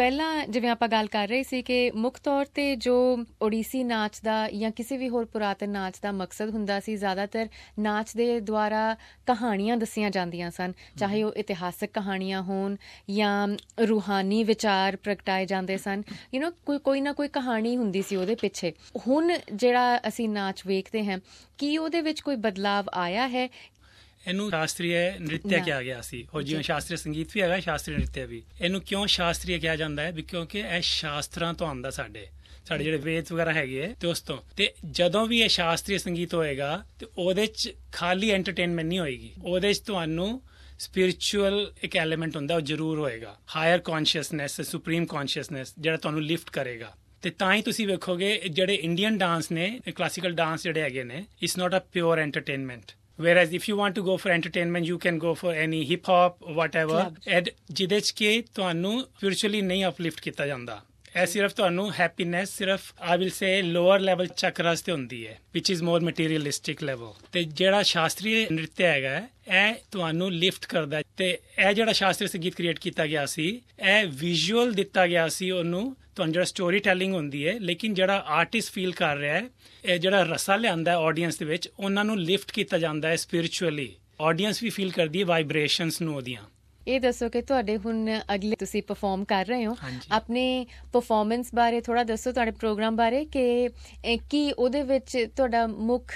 ਪਹਿਲਾਂ ਜਿਵੇਂ ਆਪਾਂ ਗੱਲ ਕਰ ਰਹੇ ਸੀ ਕਿ ਮੁੱਖ ਤੌਰ ਤੇ ਜੋ ਓਡੀਸੀ ਨਾਚ ਦਾ ਜਾਂ ਕਿਸੇ ਵੀ ਹੋਰ ਪੁਰਾਤਨ ਨਾਚ ਦਾ ਮਕਸਦ ਹੁੰਦਾ ਸੀ, ਜ਼ਿਆਦਾਤਰ ਨਾਚ ਦੇ ਦੁਆਰਾ ਕਹਾਣੀਆਂ ਦੱਸੀਆਂ ਜਾਂਦੀਆਂ ਸਨ, ਚਾਹੇ ਉਹ ਇਤਿਹਾਸਕ ਕਹਾਣੀਆਂ ਹੋਣ ਜਾਂ ਰੂਹਾਨੀ ਵਿਚਾਰ ਪ੍ਰਗਟਾਏ ਜਾਂਦੇ ਸਨ। ਕੋਈ ਨਾ ਕੋਈ ਕਹਾਣੀ ਹੁੰਦੀ ਸੀ ਉਹਦੇ ਪਿੱਛੇ। ਹੁਣ ਜਿਹੜਾ ਅਸੀਂ ਨਾਚ ਵੇਖਦੇ ਹਾਂ, ਕੀ ਉਹਦੇ ਵਿੱਚ ਕੋਈ ਬਦਲਾਵ ਆਇਆ ਹੈ? ਇਹਨੂੰ ਸ਼ਾਸਤਰੀ ਨ੍ਰਿਤਿਆ ਕਿਹਾ ਗਿਆ ਸੀ, ਔਰ ਜਿਵੇਂ ਸ਼ਾਸਤਰੀ ਸੰਗੀਤ ਵੀ ਹੈਗਾ, ਸ਼ਾਸਤਰੀ ਨ੍ਰਿਤਿਆ ਵੀ। ਇਹਨੂੰ ਕਿਉਂ ਸ਼ਾਸਤਰੀ ਕਿਹਾ ਜਾਂਦਾ ਹੈ? ਕਿਉਂਕਿ ਇਹ ਸ਼ਾਸਤਰਾਂ ਤੋਂ ਆਉਂਦਾ, ਸਾਡੇ ਜਿਹੜੇ ਵੇਦ ਵਗੈਰਾ ਹੈਗੇ ਤੇ ਉਸ ਤੋਂ। ਤੇ ਜਦੋਂ ਵੀ ਇਹ ਸ਼ਾਸਤਰੀ ਸੰਗੀਤ ਹੋਏਗਾ ਤੇ ਉਹਦੇ ਚ ਖਾਲੀ ਐਂਟਰਟੇਨਮੈਂਟ ਨਹੀਂ ਹੋਏਗੀ, ਉਹਦੇ ਚ ਤੁਹਾਨੂੰ ਸਪਿਰਿਚੁਅਲ ਇੱਕ ਐਲੀਮੈਂਟ ਹੁੰਦਾ, ਉਹ ਜ਼ਰੂਰ ਹੋਏਗਾ। ਹਾਇਰ ਕੌਨਸ਼ੀਅਸਨੈਸ, ਸੁਪਰੀਮ ਕੌਨਸ਼ੀਅਸਨੈਸ ਜਿਹੜਾ ਤੁਹਾਨੂੰ ਲਿਫਟ ਕਰੇਗਾ। ਤੇ ਤਾਂ ਹੀ ਤੁਸੀਂ ਵੇਖੋਗੇ ਜਿਹੜੇ ਇੰਡੀਅਨ ਡਾਂਸ ਨੇ, ਕਲਾਸੀਕਲ ਡਾਂਸ ਜਿਹੜੇ ਹੈਗੇ ਨੇ, it's not a pure entertainment. Whereas if you want to go for entertainment, you can go for any hip hop, whatever, ਜਿਹਦੇ ਚ ਕਿ ਤੁਹਾਨੂੰ spiritually ਨਹੀਂ uplift ਕੀਤਾ ਜਾਂਦਾ। ਇਹ ਸਿਰਫ ਤੁਹਾਨੂੰ ਹੈਪੀਨੈਸ, ਸਿਰਫ I will say lower level ਚਕਰਸ ਤੇ ਹੁੰਦੀ ਹੈ, which is more materialistic level। ਤੇ ਜਿਹੜਾ ਸ਼ਾਸਤਰੀ ਨ੍ਰਿਤਿਆ ਹੈਗਾ ਇਹ ਤੁਹਾਨੂੰ ਲਿਫਟ ਕਰਦਾ। ਤੇ ਇਹ ਜਿਹੜਾ ਸ਼ਾਸਤਰੀ ਸੰਗੀਤ ਕ੍ਰੀਏਟ ਕੀਤਾ ਗਿਆ ਸੀ, ਇਹ ਵਿਜ਼ੂਅਲ ਦਿੱਤਾ ਗਿਆ ਸੀ ਉਹਨੂੰ, ਤੁਹਾਨੂੰ ਜਿਹੜਾ ਸਟੋਰੀ ਟੈਲਿੰਗ ਹੁੰਦੀ ਹੈ, ਲੇਕਿਨ ਜਿਹੜਾ ਆਰਟਿਸਟ ਫੀਲ ਕਰ ਰਿਹਾ ਹੈ, ਇਹ ਜਿਹੜਾ ਰਸਾ ਲਿਆਂਦਾ ਆਡੀਅנס ਦੇ ਵਿੱਚ, ਉਹਨਾਂ ਨੂੰ ਲਿਫਟ ਕੀਤਾ ਜਾਂਦਾ ਹੈ ਸਪਿਰਿਚੁਅਲੀ। ਆਡੀਅנס ਵੀ ਫੀਲ ਕਰਦੀ ਹੈ ਵਾਈਬ੍ਰੇਸ਼ਨਸ ਨੂੰ ਉਹਦੀਆਂ। ਇਹ ਦੱਸੋ ਕਿ ਤੁਹਾਡੇ ਹੁਣ ਅਗਲੇ ਤੁਸੀਂ ਪਰਫਾਰਮ ਕਰ ਰਹੇ ਹੋ, ਆਪਣੇ ਪਰਫਾਰਮੈਂਸ ਬਾਰੇ ਥੋੜਾ ਦੱਸੋ, ਤੁਹਾਡੇ ਪ੍ਰੋਗਰਾਮ ਬਾਰੇ, ਕਿ ਕੀ ਉਹਦੇ ਵਿੱਚ ਤੁਹਾਡਾ ਮੁੱਖ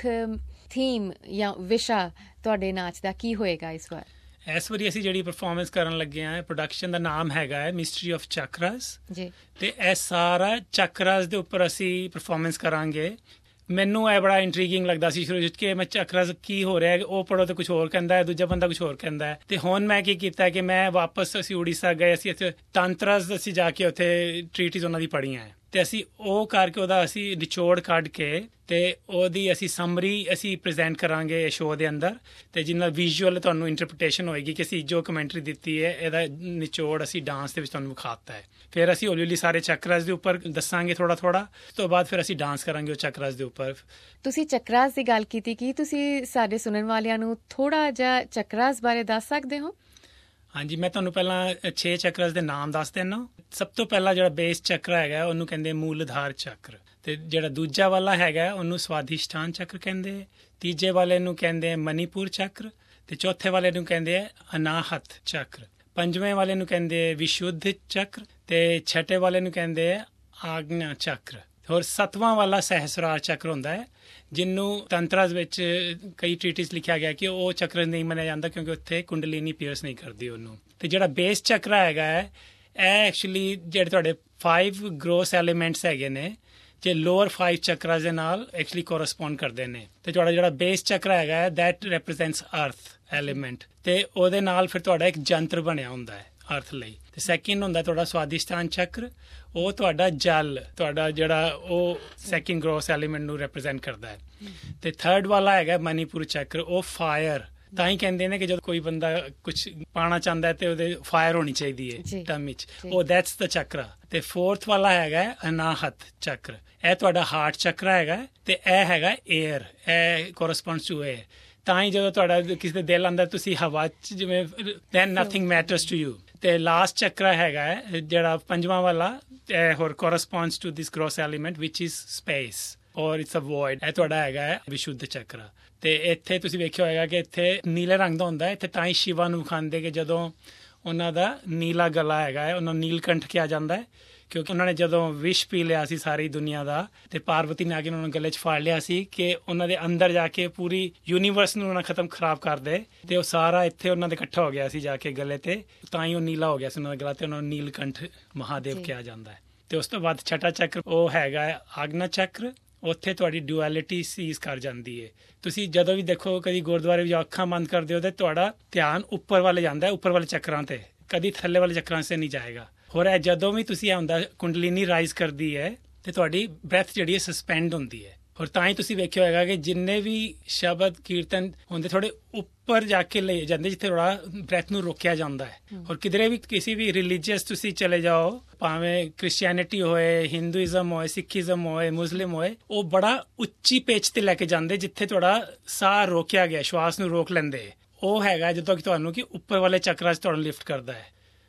ਥੀਮ ਜਾਂ ਵਿਸ਼ਾ ਤੁਹਾਡੇ ਨਾਚ ਦਾ ਕੀ ਹੋਏਗਾ ਇਸ ਵਾਰ? ਇਸ ਵਾਰੀ ਅਸੀਂ ਜਿਹੜੀ ਪਰਫਾਰਮੈਂਸ ਕਰਨ ਲੱਗੇ ਹਾਂ, ਪ੍ਰੋਡਕਸ਼ਨ ਦਾ ਨਾਮ ਹੈਗਾ ਹੈ ਮਿਸਟਰੀ ਆਫ ਚਕਰਾਸ ਜੀ। ਤੇ ਇਹ ਸਾਰਾ ਚਕਰਾਸ ਦੇ ਉੱਪਰ ਅਸੀਂ ਪਰਫਾਰਮੈਂਸ ਕਰਾਂਗੇ। ਮੈਨੂੰ ਇਹ ਬੜਾ ਇੰਟਰੀਗਿੰਗ ਲੱਗਦਾ ਸੀ ਸ਼ੁਰੂ ਵਿੱਚ ਕਿ ਮੈਂ ਚਕਰਾਸ ਕੀ ਹੋ ਰਿਹਾ, ਉਹ ਪੜ੍ਹੋ ਤੇ ਕੁਝ ਹੋਰ ਕਹਿੰਦਾ ਹੈ, ਦੂਜਾ ਬੰਦਾ ਕੁਝ ਹੋਰ ਕਹਿੰਦਾ ਹੈ। ਤੇ ਹੁਣ ਮੈਂ ਕੀ ਕੀਤਾ ਕਿ ਮੈਂ ਵਾਪਸ, ਅਸੀਂ ਉੜੀਸਾ ਗਏ, ਅਸੀਂ ਇੱਥੇ ਤੰਤਰਸ ਅਸੀਂ ਜਾ ਕੇ ਉੱਥੇ ਟ੍ਰੀਟੀਜ਼ ਉਹਨਾਂ ਦੀ ਪੜ੍ਹੀਆਂ ਹੈ, ਤੇ ਅਸੀਂ ਉਹ ਕਰਕੇ ਉਹਦਾ ਅਸੀਂ ਨਿਚੋੜ ਕੱਢ ਕੇ ਤੇ ਉਹਦੀ ਅਸੀਂ ਸਮਰੀ ਅਸੀਂ ਪ੍ਰੈਜ਼ੈਂਟ ਕਰਾਂਗੇ ਸ਼ੋਅ ਦੇ ਅੰਦਰ। ਤੇ ਜਿੰਨਾ ਵਿਜ਼ੂਅਲ ਤੁਹਾਨੂੰ ਇੰਟਰਪ੍ਰੀਟੇਸ਼ਨ ਹੋਏਗੀ ਕਿ ਅਸੀਂ ਜੋ ਕਮੈਂਟਰੀ ਦਿੱਤੀ ਹੈ, ਇਹਦਾ ਨਿਚੋੜ ਅਸੀਂ ਡਾਂਸ ਦੇ ਵਿੱਚ ਤੁਹਾਨੂੰ ਵਿਖਾਤਾ ਹੈ। ਫਿਰ ਅਸੀਂ ਹੌਲੀ ਹੌਲੀ ਸਾਰੇ ਚਕਰਾਸ ਦੇ ਉੱਪਰ ਦੱਸਾਂਗੇ ਥੋੜਾ ਥੋੜਾ, ਉਸ ਤੋਂ ਬਾਅਦ ਫਿਰ ਅਸੀਂ ਡਾਂਸ ਕਰਾਂਗੇ ਉਹ ਚਕਰਾਸ ਦੇ ਉੱਪਰ। ਤੁਸੀਂ ਚਕਰਾਸ ਦੀ ਗੱਲ ਕੀਤੀ, ਕੀ ਤੁਸੀਂ ਸਾਡੇ ਸੁਣਨ ਵਾਲਿਆਂ ਨੂੰ ਥੋੜਾ ਜਿਹਾ ਚਕਰਾਸ ਬਾਰੇ ਦੱਸ ਸਕਦੇ ਹੋ? ਹਾਂਜੀ, ਮੈਂ ਤੁਹਾਨੂੰ ਪਹਿਲਾਂ 6 ਚਕਰਾਸ ਦੇ ਨਾਮ ਦੱਸ ਦਿੰਦਾ। ਸਭ ਤੋਂ ਪਹਿਲਾ ਜਿਹੜਾ ਬੇਸ ਚੱਕਰ ਹੈਗਾ ਉਹਨੂੰ ਕਹਿੰਦੇ ਮੂਲਧਾਰ ਚੱਕਰ, ਤੇ ਜਿਹੜਾ ਦੂਜਾ ਵਾਲਾ ਹੈਗਾ ਉਹਨੂੰ ਸਵਾਧਿਸ਼ਠਾਨ ਚੱਕਰ ਕਹਿੰਦੇ, ਤੀਜੇ ਵਾਲੇ ਨੂੰ ਕਹਿੰਦੇ ਮਨੀਪੁਰ ਚੱਕਰ, ਤੇ ਚੌਥੇ ਵਾਲੇ ਨੂੰ ਕਹਿੰਦੇ ਅਨਾਹਤ ਚੱਕਰ, ਪੰਜਵੇਂ ਵਾਲੇ ਨੂੰ ਕਹਿੰਦੇ ਵਿਸ਼ੁੱਧ ਚੱਕਰ, ਤੇ ਛਠੇ ਵਾਲੇ ਨੂੰ ਕਹਿੰਦੇ ਆਗਨਾ ਚੱਕਰ, ਹੋਰ ਸੱਤਵਾਂ ਵਾਲਾ ਸਹਿਸਰਾਰ ਚੱਕਰ ਹੁੰਦਾ ਹੈ, ਜਿਹਨੂੰ ਤੰਤਰਾਸ ਵਿੱਚ ਕਈ ਟ੍ਰੀਟਿਸ ਲਿਖਿਆ ਗਿਆ ਕਿ ਉਹ ਚੱਕਰ ਨਹੀਂ ਮੰਨਿਆ ਜਾਂਦਾ ਕਿਉਂਕਿ ਉੱਥੇ ਕੁੰਡਲੀਨੀ ਪੀਅਰਸ ਨਹੀਂ ਕਰਦੀ ਉਹਨੂੰ। ਤੇ ਜਿਹੜਾ ਬੇਸ ਚੱਕਰ ਹੈਗਾ ਹੈ, ਇਹ ਐਕਚੁਅਲੀ ਜਿਹੜੇ ਤੁਹਾਡੇ 5 ਗ੍ਰੋਸ ਐਲੀਮੈਂਟਸ ਹੈਗੇ ਨੇ, ਜੇ ਲੋਅਰ 5 ਚੱਕਰਾਂ ਦੇ ਨਾਲ ਐਕਚੁਅਲੀ ਕੋਰਸਪੌਂਡ ਕਰਦੇ ਨੇ। ਤੇ ਤੁਹਾਡਾ ਜਿਹੜਾ ਬੇਸ ਚੱਕਰ ਹੈਗਾ ਹੈ, ਦੈਟ ਰਿਪਰੈਜ਼ੈਂਟਸ ਅਰਥ ਐਲੀਮੈਂਟ, ਤੇ ਉਹਦੇ ਨਾਲ ਫਿਰ ਤੁਹਾਡਾ ਇੱਕ ਜੰਤਰ ਬਣਿਆ ਹੁੰਦਾ ਹੈ ਅਰਥ ਲਈ। ਤੇ ਸੈਕਿੰਡ ਹੁੰਦਾ ਤੁਹਾਡਾ ਸਵਾਧਿਸ਼ਠਾਨ ਚੱਕਰ, ਉਹ ਤੁਹਾਡਾ ਜਲ, ਤੁਹਾਡਾ ਜਿਹੜਾ ਉਹ ਸੈਕਿੰਡ ਗ੍ਰੋਸ ਐਲੀਮੈਂਟ ਨੂੰ ਰਿਪਰੈਜ਼ੈਂਟ ਕਰਦਾ ਹੈ। ਤੇ ਥਰਡ ਵਾਲਾ ਹੈਗਾ ਮਨੀਪੁਰ ਚੱਕਰ, ਉਹ ਫਾਇਰ। ਤਾਂ ਹੀ ਕਹਿੰਦੇ ਨੇ ਕਿ ਜਦੋਂ ਕੋਈ ਬੰਦਾ ਕੁਝ ਪਾਣਾ ਚਾਹੁੰਦਾ ਹੈ ਤੇ ਉਹਦੇ ਫਾਇਰ ਹੋਣੀ ਚਾਹੀਦੀ ਹੈ ਟਮ ਵਿੱਚ, ਉਹ ਦੈਟਸ ਦਾ ਚੱਕਰਾ। ਤੇ ਫੋਰਥ ਵਾਲਾ ਹੈਗਾ ਅਨਾਹਤ ਚੱਕਰ, ਇਹ ਤੁਹਾਡਾ ਹਾਰਟ ਚੱਕਰ ਹੈਗਾ, ਤੇ ਇਹ ਹੈਗਾ ਏਅਰ, ਇਹ ਕੋਰਸਪੌਂਡਸ ਟੂ ਏਅਰ। ਤਾਂ ਹੀ ਜਦੋਂ ਤੁਹਾਡਾ ਕਿਸੇ ਦੇ ਦਿਲ ਅੰਦਰ ਤੁਸੀਂ ਹਵਾ 'ਚ ਜਿਵੇਂ then nothing matters to you. ਤੇ ਲਾਸਟ ਚੱਕਰ ਹੈਗਾ ਜਿਹੜਾ ਪੰਜਵਾਂ ਵਾਲਾ, ਹੋਰ corresponds to this gross element ਵਿਚ is space or it's a void, ਇਹ ਤੁਹਾਡਾ ਹੈਗਾ ਵਿਸ਼ੁੱਧ ਚੱਕਰ। ਤੇ ਇੱਥੇ ਤੁਸੀਂ ਵੇਖਿਆ ਹੋਏਗਾ ਕਿ ਇੱਥੇ ਨੀਲੇ ਰੰਗ ਦਾ ਹੁੰਦਾ, ਇੱਥੇ ਤਾਂ ਹੀ ਸ਼ਿਵਾ ਨੂੰ ਵਿਖਾਉਂਦੇ ਕਿ ਜਦੋਂ ਉਹਨਾਂ ਦਾ ਨੀਲਾ ਗਲਾ ਹੈਗਾ ਹੈ, ਉਹਨਾਂ ਨੂੰ ਨੀਲਕੰਠ ਕਿਹਾ ਜਾਂਦਾ ਹੈ, ਕਿਉਂਕਿ ਉਹਨਾਂ ਨੇ ਜਦੋਂ ਵਿਸ਼ ਪੀ ਲਿਆ ਸੀ ਸਾਰੀ ਦੁਨੀਆ ਦਾ, ਤੇ ਪਾਰਵਤੀ ਨੇ ਆ ਕੇ ਉਹਨਾਂ ਨੂੰ ਗਲੇ 'ਚ ਫਾੜ ਲਿਆ ਸੀ ਕਿ ਉਹਨਾਂ ਦੇ ਅੰਦਰ ਜਾ ਕੇ ਪੂਰੀ ਯੂਨੀਵਰਸ ਨੂੰ ਉਹਨਾਂ ਖਰਾਬ ਕਰ ਦੇ, ਤੇ ਉਹ ਸਾਰਾ ਇੱਥੇ ਉਹਨਾਂ ਦੇ ਇਕੱਠਾ ਹੋ ਗਿਆ ਸੀ ਜਾ ਕੇ ਗਲੇ ਤੇ, ਤਾਂ ਹੀ ਉਹ ਨੀਲਾ ਹੋ ਗਿਆ ਸੀ ਉਹਨਾਂ ਦਾ ਗਲਾ, ਤੇ ਉਹਨਾਂ ਨੂੰ ਨੀਲਕੰਠ ਮਹਾਦੇਵ ਕਿਹਾ ਜਾਂਦਾ ਹੈ। ਤੇ ਉਸ ਤੋਂ ਬਾਅਦ ਛਠਾ ਚੱਕਰ ਉਹ ਹੈਗਾ ਆਗਨਾ ਚੱਕਰ, ਉੱਥੇ ਤੁਹਾਡੀ ਡੁਐਲਿਟੀ ਸੀਜ਼ ਕਰ ਜਾਂਦੀ ਹੈ। ਤੁਸੀਂ ਜਦੋਂ ਵੀ ਦੇਖੋ ਕਦੀ ਗੁਰਦੁਆਰੇ ਵਿੱਚ ਅੱਖਾਂ ਬੰਦ ਕਰਦੇ ਹੋ ਤੇ ਤੁਹਾਡਾ ਧਿਆਨ ਉੱਪਰ ਵੱਲ ਜਾਂਦਾ, ਉੱਪਰ ਵਾਲੇ ਚੱਕਰਾਂ ਤੇ, ਕਦੀ ਥੱਲੇ ਵਾਲੇ ਚੱਕਰਾਂ 'ਤੇ ਨਹੀਂ ਜਾਏਗਾ। ਹੋਰ ਇਹ ਜਦੋਂ ਵੀ ਤੁਸੀਂ ਆਉਂਦਾ ਕੁੰਡਲੀਨੀ ਰਾਈਜ਼ ਕਰਦੀ ਹੈ ਤੇ ਤੁਹਾਡੀ ਬ੍ਰੈਥ ਜਿਹੜੀ ਹੈ ਸਸਪੈਂਡ ਹੁੰਦੀ ਹੈ। ਹੋਰ ਤਾਂ ਹੀ ਤੁਸੀਂ ਵੇਖਿਆ ਹੋਏਗਾ ਕਿ ਜਿੰਨੇ ਵੀ ਸ਼ਬਦ ਕੀਰਤਨ ਹੁੰਦੇ ਥੋੜੇ ਉੱਪਰ ਜਾ ਕੇ ਲਏ ਜਾਂਦੇ, ਜਿੱਥੇ ਥੋੜਾ ਬ੍ਰੈਥ ਨੂੰ ਰੋਕਿਆ ਜਾਂਦਾ ਹੈ। ਹੋਰ ਕਿਧਰੇ ਵੀ ਕਿਸੇ ਵੀ ਰਿਲੀਜੀਅਸ ਤੁਸੀਂ ਚਲੇ ਜਾਓ, ਭਾਵੇਂ ਕ੍ਰਿਸਚੀਅਨਿਟੀ ਹੋਏ, ਹਿੰਦੂਇਜ਼ਮ ਹੋਏ, ਸਿੱਖੀਜ਼ਮ ਹੋਏ, ਮੁਸਲਿਮ ਹੋਏ, ਉਹ ਬੜਾ ਉੱਚੀ ਪਿੱਚ ਤੇ ਲੈ ਕੇ ਜਾਂਦੇ ਜਿੱਥੇ ਤੁਹਾਡਾ ਸਾਹ ਰੋਕਿਆ ਗਿਆ, ਸ਼ਵਾਸ ਨੂੰ ਰੋਕ ਲੈਂਦੇ। ਉਹ ਹੈਗਾ ਜਦੋਂ ਕਿ ਤੁਹਾਨੂੰ ਕਿ ਉੱਪਰ ਵਾਲੇ ਚੱਕਰਾਂ 'ਚ ਤੁਹਾਨੂੰ ਲਿਫਟ ਕਰਦਾ ਹੈ।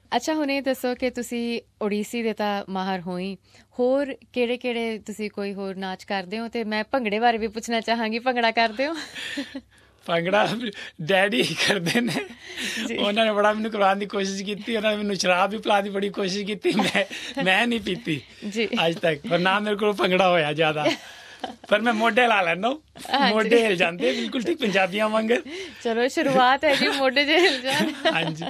ਅੱਛਾ, ਹੁਣ ਇਹ ਦੱਸੋ ਕਿ ਤੁਸੀਂ ਓਡੀਸੀ ਦੇ ਤਾਂ ਮਾਹਰ ਹੋ ਹੀ, ਹੋਰ ਕਿਹੜੇ ਤੁਸੀਂ ਕੋਈ ਹੋਰ ਨਾਚ ਕਰਦੇ ਹੋ? ਤੇ ਮੈਂ ਭੰਗੜੇ ਬਾਰੇ ਵੀ ਪੁੱਛਣਾ ਚਾਹਾਂਗੀ, ਭੰਗੜਾ ਕਰਦੇ ਹੋ? ਭੰਗੜਾ ਡੈਡੀ ਕਰਦੇ ਨੇ, ਉਹਨਾਂ ਨੇ ਬੜਾ ਮੈਨੂੰ ਕਰਵਾਉਣ ਦੀ ਕੋਸ਼ਿਸ਼ ਕੀਤੀ, ਉਹਨਾਂ ਨੇ ਮੈਨੂੰ ਸ਼ਰਾਬ ਵੀ ਪਿਲਾਉਣ ਦੀ ਬੜੀ ਕੋਸ਼ਿਸ਼ ਕੀਤੀ, ਮੈਂ ਨਹੀਂ ਪੀਤੀ ਅੱਜ ਤੱਕ, ਪਰ ਨਾ ਮੇਰੇ ਕੋਲ ਭੰਗੜਾ ਹੋਇਆ ਜ਼ਿਆਦਾ, ਪਰ ਮੈਂ ਮੋਢੇ ਲਾ ਲੈਂਦਾ, ਮੋਢੇ ਹਿਲ ਜਾਂਦੇ ਬਿਲਕੁਲ ਠੀਕ ਪੰਜਾਬੀਆਂ ਵਾਂਗਰ। ਚਲੋ ਸ਼ੁਰੂਆਤ ਹੈ ਜੀ ਮੋਢੇ ਜੇ ਹਿਲ ਜਾਣ। ਹਾਂਜੀ,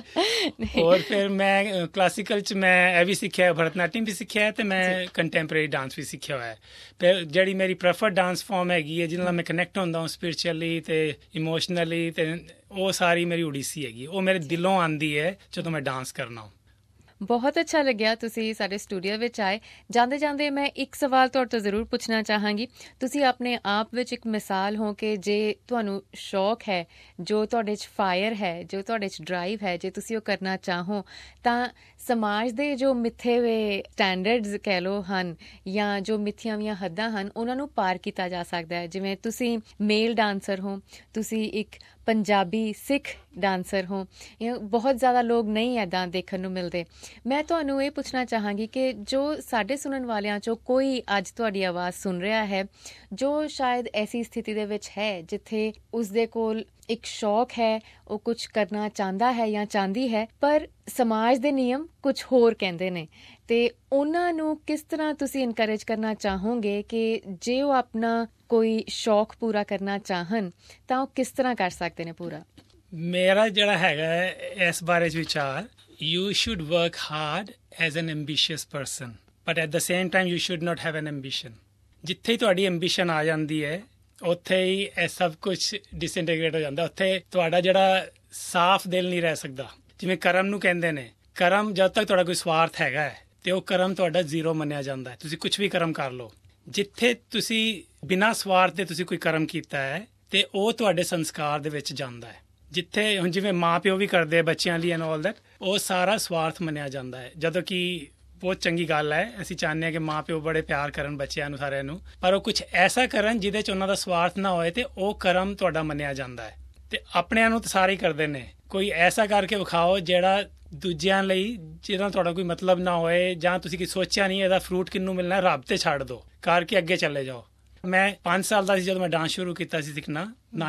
ਹੋਰ ਫਿਰ ਮੈਂ ਕਲਾਸੀਕਲ 'ਚ ਮੈਂ ਇਹ ਵੀ ਸਿੱਖਿਆ, ਭਰਤਨਾਟਿਅਮ ਵੀ ਸਿੱਖਿਆ ਤੇ ਮੈਂ ਕੰਟੈਂਪਰੇਰੀ ਡਾਂਸ ਵੀ ਸਿੱਖਿਆ ਹੋਇਆ ਹੈ। ਫਿਰ ਜਿਹੜੀ ਮੇਰੀ ਪ੍ਰੈਫਰਡ ਡਾਂਸ ਫਾਰਮ ਹੈਗੀ ਹੈ, ਜਿਹਦੇ ਨਾਲ ਮੈਂ ਕਨੈਕਟ ਹੁੰਦਾ ਹਾਂ ਸਪਿਰਿਚੁਅਲੀ ਤੇ ਇਮੋਸ਼ਨਲੀ, ਤੇ ਉਹ ਸਾਰੀ ਮੇਰੀ ਓਡੀਸੀ ਹੈਗੀ, ਉਹ ਮੇਰੇ ਦਿਲੋਂ ਆਉਂਦੀ ਹੈ ਜਦੋਂ ਮੈਂ ਡਾਂਸ ਕਰਨਾ। ਬਹੁਤ ਅੱਛਾ ਲੱਗਿਆ ਤੁਸੀਂ ਸਾਡੇ ਸਟੂਡੀਓ ਵਿੱਚ ਆਏ। ਜਾਂਦੇ ਜਾਂਦੇ ਮੈਂ ਇੱਕ ਸਵਾਲ ਤੁਹਾਡੇ ਤੋਂ ਜ਼ਰੂਰ ਪੁੱਛਣਾ ਚਾਹਾਂਗੀ। ਤੁਸੀਂ ਆਪਣੇ ਆਪ ਵਿੱਚ ਇੱਕ ਮਿਸਾਲ ਹੋ ਕਿ ਜੇ ਤੁਹਾਨੂੰ ਸ਼ੌਕ ਹੈ, ਜੋ ਤੁਹਾਡੇ 'ਚ ਫਾਇਰ ਹੈ, ਜੋ ਤੁਹਾਡੇ 'ਚ ਡਰਾਈਵ ਹੈ, ਜੇ ਤੁਸੀਂ ਉਹ ਕਰਨਾ ਚਾਹੋ ਤਾਂ ਸਮਾਜ ਦੇ ਜੋ ਮਿੱਥੇ ਹੋਏ ਸਟੈਂਡਰਡਸ ਕਹਿ ਲਓ ਹਨ, ਜਾਂ ਜੋ ਮਿੱਥੀਆਂ ਵੀਆਂ ਹੱਦਾਂ ਹਨ, ਉਹਨਾਂ ਨੂੰ ਪਾਰ ਕੀਤਾ ਜਾ ਸਕਦਾ ਹੈ। ਜਿਵੇਂ ਤੁਸੀਂ ਮੇਲ ਡਾਂਸਰ ਹੋ, ਤੁਸੀਂ ਇੱਕ ਪੰਜਾਬੀ ਸਿੱਖ ਡਾਂਸਰ ਹੋ, ਬਹੁਤ ਜ਼ਿਆਦਾ ਲੋਕ ਨਹੀਂ ਇੱਦਾਂ ਦੇਖਣ ਨੂੰ ਮਿਲਦੇ। ਮੈਂ ਤੁਹਾਨੂੰ ਇਹ ਪੁੱਛਣਾ ਚਾਹਾਂਗੀ ਕਿ ਜੋ ਸਾਡੇ ਸੁਣਨ ਵਾਲਿਆਂ 'ਚੋਂ ਕੋਈ ਅੱਜ ਤੁਹਾਡੀ ਆਵਾਜ਼ ਸੁਣ ਰਿਹਾ ਹੈ, ਜੋ ਸ਼ਾਇਦ ਐਸੀ ਸਥਿਤੀ ਦੇ ਵਿੱਚ ਹੈ ਜਿੱਥੇ ਉਸਦੇ ਕੋਲ ਇੱਕ ਸ਼ੌਕ ਹੈ, ਉਹ ਕੁਝ ਕਰਨਾ ਚਾਹੁੰਦਾ ਹੈ ਜਾਂ ਚਾਹੁੰਦੀ ਹੈ, ਪਰ ਸਮਾਜ ਦੇ ਨਿਯਮ ਕੁਝ ਹੋਰ ਕਹਿੰਦੇ ਨੇ, ਤੇ ਉਹਨਾਂ ਨੂੰ ਕਿਸ ਤਰ੍ਹਾਂ ਤੁਸੀਂ ਇਨਕਰੇਜ ਕਰਨਾ ਚਾਹੋਗੇ ਕਿ ਜੇ ਉਹ ਆਪਣਾ ਕੋਈ ਸ਼ੌਕ ਪੂਰਾ ਕਰਨਾ ਚਾਹਣ ਤਾਂ ਉਹ ਕਿਸ ਤਰ੍ਹਾਂ ਕਰ ਸਕਦੇ ਨੇ ਪੂਰਾ? ਮੇਰਾ ਜਿਹੜਾ ਹੈਗਾ ਇਸ ਬਾਰੇ 'ਚ ਵਿਚਾਰ, you should work hard as an ambitious person, but at the same time you should not have an ambition. ਜਿੱਥੇ ਹੀ ਤੁਹਾਡੀ ਐਂਬੀਸ਼ਨ ਆ ਜਾਂਦੀ ਹੈ, ਉੱਥੇ ਹੀ ਇਹ ਸਭ ਕੁਝ ਡਿਸਇੰਟੀਗ੍ਰੇਟ ਹੋ ਜਾਂਦਾ, ਉੱਥੇ ਤੁਹਾਡਾ ਜਿਹੜਾ ਸਾਫ਼ ਦਿਲ ਨਹੀਂ ਰਹਿ ਸਕਦਾ। ਜਿਵੇਂ ਕਰਮ ਨੂੰ ਕਹਿੰਦੇ ਨੇ, ਕਰਮ ਜਦ ਤੱਕ ਤੁਹਾਡਾ ਕੋਈ ਸਵਾਰਥ ਹੈਗਾ ਹੈ ਤੇ ਉਹ ਕਰਮ ਤੁਹਾਡਾ ਜ਼ੀਰੋ ਮੰਨਿਆ ਜਾਂਦਾ ਹੈ। ਤੁਸੀਂ ਕੁਝ ਵੀ ਕਰਮ ਕਰ ਲਓ, ਜਿੱਥੇ ਤੁਸੀਂ ਬਿਨਾਂ ਸਵਾਰਥ ਦੇ ਤੁਸੀਂ ਕੋਈ ਕਰਮ ਕੀਤਾ ਹੈ ਤੇ ਉਹ ਤੁਹਾਡੇ ਸੰਸਕਾਰ ਦੇ ਵਿੱਚ ਜਾਂਦਾ ਹੈ। ਜਿੱਥੇ ਹੁਣ ਜਿਵੇਂ ਮਾਂ ਪਿਓ ਵੀ ਕਰਦੇ ਬੱਚਿਆਂ ਲਈ ਐਂਡ ਆਲ ਦੈਟ, ਉਹ ਸਾਰਾ ਸਵਾਰਥ ਮੰਨਿਆ ਜਾਂਦਾ ਹੈ, ਜਦੋਂ ਕਿ ਬਹੁਤ ਚੰਗੀ ਗੱਲ ਹੈ। ਅਸੀਂ ਚਾਹੁੰਦੇ ਹਾਂ ਕਿ ਮਾਂ ਪਿਓ ਬੜੇ ਪਿਆਰ ਕਰਨ ਬੱਚਿਆਂ ਨੂੰ, ਸਾਰਿਆਂ ਨੂੰ, ਪਰ ਉਹ ਕੁਝ ਐਸਾ ਕਰਨ ਜਿਹਦੇ 'ਚ ਉਹਨਾਂ ਦਾ ਸਵਾਰਥ ਨਾ ਹੋਏ ਤੇ ਉਹ ਕਰਮ ਤੁਹਾਡਾ ਮੰਨਿਆ ਜਾਂਦਾ ਹੈ। ਤੇ ਆਪਣਿਆਂ ਨੂੰ ਤਾਂ ਸਾਰੇ ਕਰਦੇ ਨੇ, ਕੋਈ ਐਸਾ ਕਰਕੇ ਵਿਖਾਓ ਜਿਹੜਾ ਦੂਜਿਆਂ ਲਈ, ਜਿਹਦਾ ਤੁਹਾਡਾ ਕੋਈ ਮਤਲਬ ਨਾ ਹੋਏ, ਜਾਂ ਤੁਸੀਂ ਕੀ ਸੋਚਿਆ ਨਹੀਂ ਇਹਦਾ ਫਰੂਟ ਕਿਹਨੂੰ ਮਿਲਣਾ, ਰੱਬ ਤੇ ਛੱਡ ਦਿਓ, ਕਰਕੇ ਅੱਗੇ ਚਲੇ ਜਾਓ। ਮੈਂ 5 ਸਾਲ ਦਾ ਸੀ ਜਦੋਂ ਮੈਂ ਡਾਂਸ ਸ਼ੁਰੂ ਕੀਤਾ ਸੀ ਸਿੱਖਣਾ,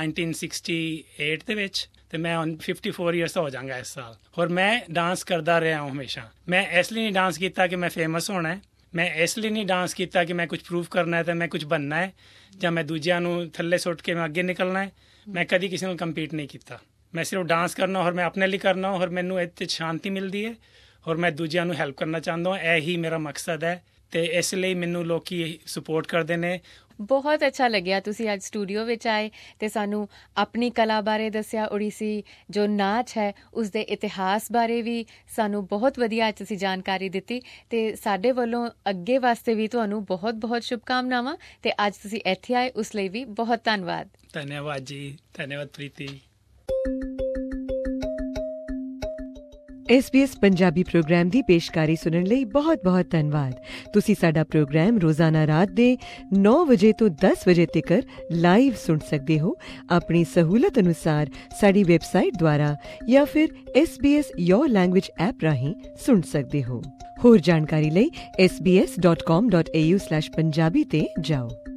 1968 ਦੇ ਵਿੱਚ, ਤੇ ਮੈਂ ਹੁਣ 54 ਇਅਰਸ ਦਾ ਹੋ ਜਾਵਾਂਗਾ ਇਸ ਸਾਲ। ਹੋਰ ਮੈਂ ਡਾਂਸ ਕਰਦਾ ਰਿਹਾ ਹਾਂ ਹਮੇਸ਼ਾ। ਮੈਂ ਇਸ ਲਈ ਨਹੀਂ ਡਾਂਸ ਕੀਤਾ ਕਿ ਮੈਂ ਫੇਮਸ ਹੋਣਾ ਹੈ, ਮੈਂ ਇਸ ਲਈ ਨਹੀਂ ਡਾਂਸ ਕੀਤਾ ਕਿ ਮੈਂ ਕੁਝ ਪ੍ਰੂਵ ਕਰਨਾ ਹੈ ਤੇ ਮੈਂ ਕੁਝ ਬਣਨਾ ਹੈ, ਜਾਂ ਮੈਂ ਦੂਜਿਆਂ ਨੂੰ ਥੱਲੇ ਸੁੱਟ ਕੇ ਮੈਂ ਅੱਗੇ ਨਿਕਲਣਾ ਹੈ। ਮੈਂ ਕਦੀ ਕਿਸੇ ਨਾਲ ਕੰਪੀਟ ਨਹੀਂ ਕੀਤਾ। ਮੈਂ ਸਿਰਫ ਡਾਂਸ ਕਰਨਾ, ਔਰ ਮੈਂ ਆਪਣੇ ਲਈ ਕਰਨਾ, ਔਰ ਮੈਨੂੰ ਇਹਦੇ 'ਚ ਸ਼ਾਂਤੀ ਮਿਲਦੀ ਹੈ, ਔਰ ਮੈਂ ਦੂਜਿਆਂ ਨੂੰ ਹੈਲਪ ਕਰਨਾ ਚਾਹੁੰਦਾ ਹਾਂ। ਇਹ ਹੀ ਮੇਰਾ ਮਕਸਦ ਹੈ ਤੇ ਇਸ ਲਈ ਮੈਨੂੰ ਲੋਕੀ ਸਪੋਰਟ ਕਰਦੇ ਨੇ। ਬਹੁਤ ਅੱਛਾ ਲੱਗਿਆ ਤੁਸੀਂ ਅੱਜ ਸਟੂਡੀਓ ਵਿੱਚ ਆਏ ਤੇ ਸਾਨੂੰ ਆਪਣੀ ਕਲਾ ਬਾਰੇ ਦੱਸਿਆ, ਓਡੀਸੀ ਜੋ ਨਾਚ ਹੈ ਉਸਦੇ ਇਤਿਹਾਸ ਬਾਰੇ ਵੀ ਸਾਨੂੰ ਬਹੁਤ ਵਧੀਆ ਅੱਜ ਤੁਸੀਂ ਜਾਣਕਾਰੀ ਦਿੱਤੀ, ਤੇ ਸਾਡੇ ਵੱਲੋਂ ਅੱਗੇ ਵਾਸਤੇ ਵੀ ਤੁਹਾਨੂੰ ਬਹੁਤ ਬਹੁਤ ਸ਼ੁਭਕਾਮਨਾਵਾਂ, ਤੇ ਅੱਜ ਤੁਸੀਂ ਇੱਥੇ ਆਏ ਉਸ ਲਈ ਵੀ ਬਹੁਤ ਧੰਨਵਾਦ। ਧੰਨਵਾਦ ਜੀ, ਧੰਨਵਾਦ ਪ੍ਰੀਤੀ। SBS ਪੰਜਾਬੀ ਪ੍ਰੋਗਰਾਮ ਦੀ ਪੇਸ਼ਕਾਰੀ ਸੁਣਨ ਲਈ ਬਹੁਤ-ਬਹੁਤ ਧੰਨਵਾਦ। ਤੁਸੀਂ ਸਾਡਾ ਪ੍ਰੋਗਰਾਮ ਰੋਜ਼ਾਨਾ ਰਾਤ ਦੇ 9 ਵਜੇ ਤੋਂ 10 ਵਜੇ ਤੱਕ ਲਾਈਵ ਸੁਣ ਸਕਦੇ ਹੋ, ਆਪਣੀ ਸਹੂਲਤ ਅਨੁਸਾਰ ਸਾਡੀ ਵੈਬਸਾਈਟ ਦੁਆਰਾ ਜਾਂ ਫਿਰ SBS Your Language ਐਪ ਰਾਹੀਂ ਸੁਣ ਸਕਦੇ ਹੋ। ਹੋਰ ਜਾਣਕਾਰੀ ਲਈ sbs.com.au/punjabi ਤੇ ਜਾਓ।